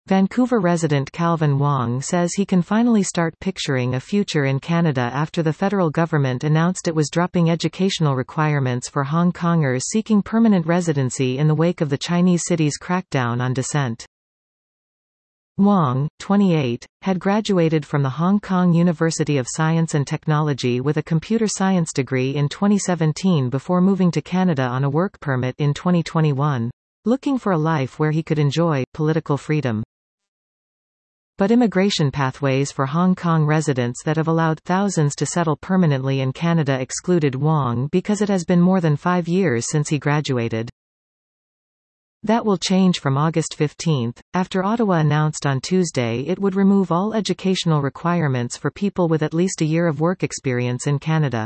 Vancouver resident Calvin Wong says he can finally start picturing a future in Canada after the federal government announced it was dropping educational requirements for Hong Kongers seeking permanent residency in the wake of the Chinese city's crackdown on dissent. Wong, 28, had graduated from the Hong Kong University of Science and Technology with a computer science degree in 2017 before moving to Canada on a work permit in 2021, looking for a life where he could enjoy political freedom. But immigration pathways for Hong Kong residents that have allowed thousands to settle permanently in Canada excluded Wong because it has been more than 5 years since he graduated. That will change from August 15, after Ottawa announced on Tuesday it would remove all educational requirements for people with at least a year of work experience in Canada.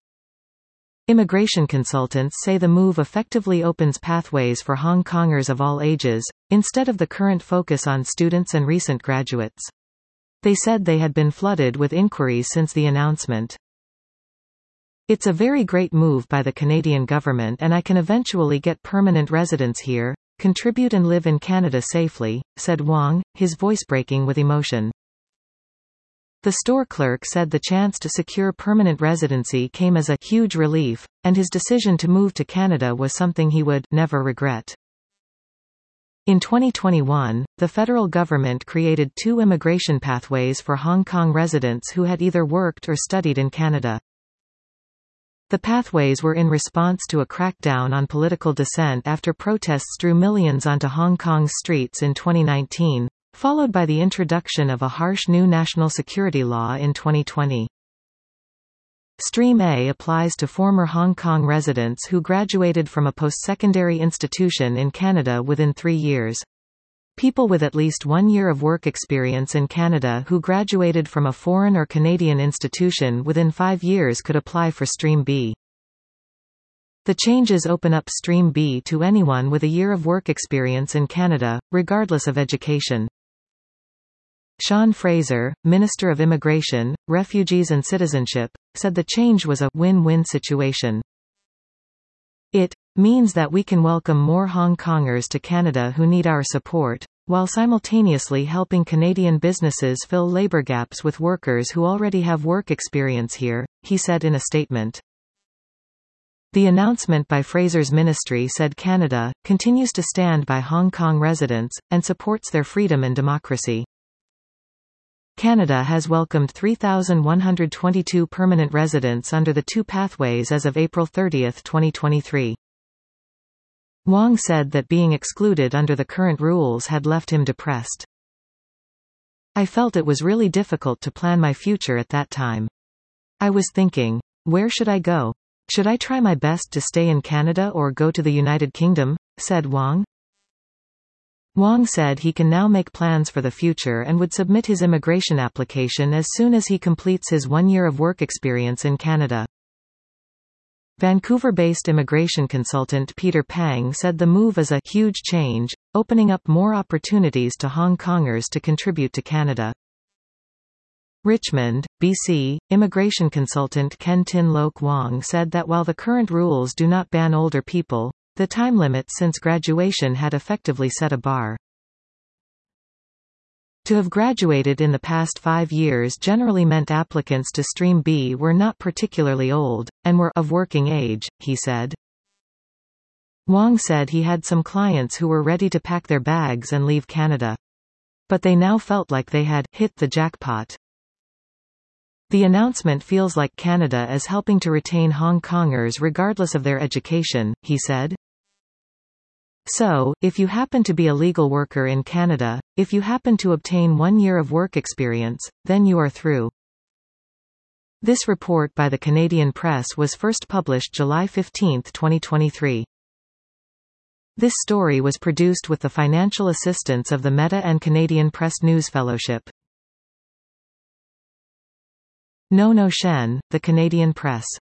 Immigration consultants say the move effectively opens pathways for Hong Kongers of all ages, instead of the current focus on students and recent graduates. They said they had been flooded with inquiries since the announcement. "It's a very great move by the Canadian government and I can eventually get permanent residence here, contribute and live in Canada safely," said Wong, his voice breaking with emotion. The store clerk said the chance to secure permanent residency came as a huge relief, and his decision to move to Canada was something he would never regret. In 2021, the federal government created 2 immigration pathways for Hong Kong residents who had either worked or studied in Canada. The pathways were in response to a crackdown on political dissent after protests drew millions onto Hong Kong's streets in 2019. Followed by the introduction of a harsh new national security law in 2020. Stream A applies to former Hong Kong residents who graduated from a post-secondary institution in Canada within 3 years. People with at least 1 year of work experience in Canada who graduated from a foreign or Canadian institution within 5 years could apply for Stream B. The changes open up Stream B to anyone with a year of work experience in Canada, regardless of education. Sean Fraser, Minister of Immigration, Refugees and Citizenship, said the change was a win-win situation. "It means that we can welcome more Hong Kongers to Canada who need our support, while simultaneously helping Canadian businesses fill labor gaps with workers who already have work experience here," he said in a statement. The announcement by Fraser's ministry said Canada continues to stand by Hong Kong residents, and supports their freedom and democracy. Canada has welcomed 3,122 permanent residents under the 2 pathways as of April 30, 2023. Wong said that being excluded under the current rules had left him depressed. "I felt it was really difficult to plan my future at that time. I was thinking, where should I go? Should I try my best to stay in Canada or go to the United Kingdom?" said Wong. Wong said he can now make plans for the future and would submit his immigration application as soon as he completes his 1 year of work experience in Canada. Vancouver-based immigration consultant Peter Pang said the move is a huge change, opening up more opportunities to Hong Kongers to contribute to Canada. Richmond, BC, immigration consultant Ken Tin Lok Wong said that while the current rules do not ban older people, the time limit since graduation had effectively set a bar. To have graduated in the past 5 years generally meant applicants to Stream B were not particularly old, and were of working age, he said. Wong said he had some clients who were ready to pack their bags and leave Canada. But they now felt like they had hit the jackpot. The announcement feels like Canada is helping to retain Hong Kongers regardless of their education, he said. So, if you happen to be a legal worker in Canada, if you happen to obtain 1 year of work experience, then you are through. This report by the Canadian Press was first published July 15, 2023. This story was produced with the financial assistance of the Meta and Canadian Press News Fellowship. No Shen, The Canadian Press.